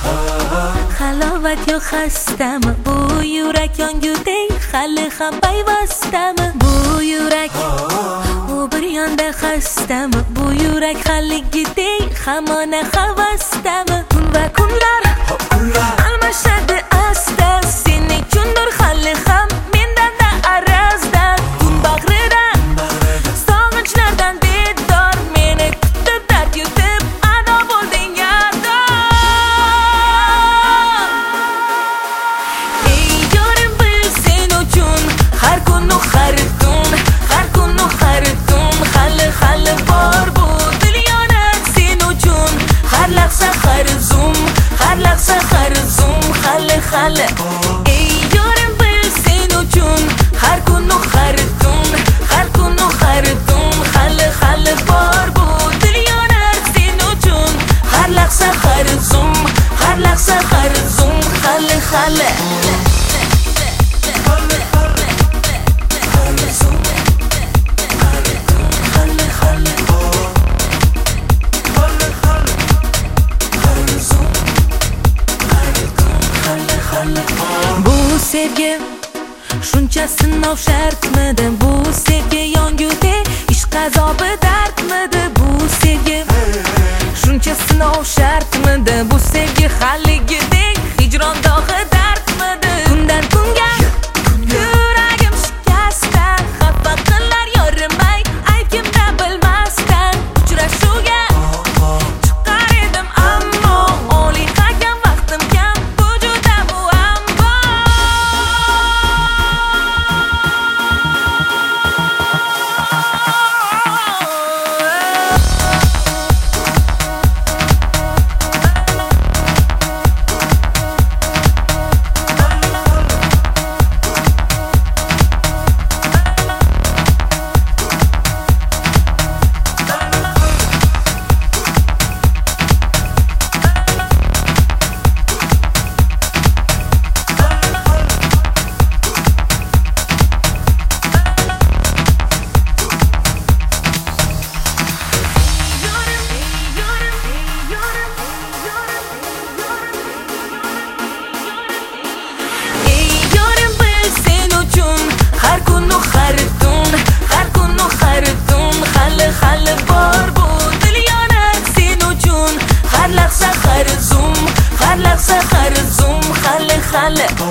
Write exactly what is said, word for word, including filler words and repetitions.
halovat yo xastami bu yurak yongudek hali ham payvastami bu yurak u bir yonda xastami bu yurak haligidek hamona havasdami kun va kunlar almashadi asta seni uchundir hali ham mendan da arazda kun bag'ridan sog'inchlardan bedor meni kutdi dard yutib ado bo'lding yador ey yorim bil sen uchun har kunu har tun har kunu har tun hali hali bor bu dunyoni sen uchun har lahza har zum har lahza har zum hali hali ey yorim bil sen uchun har kunu har tun har kunu har tun hali hali bor bu dunyoni sen uchun har lahza har zum har lahza har zum hali hali bu sevgi shuncha sinov shartmidi bu sevgi yongudek ishq azobi dardmidi bu sevgi shuncha sinov shartmidi bu sevgi haligidek hijron dog'i dardmidi kundan kunga yuragim shikastdan xafa qilar yorimay aybimda bilmasdan uchrashuvga chiqar edim ammo oliy hakam vaqtim kam bu juda muammo har lahza har zum har lahza har zum hali hali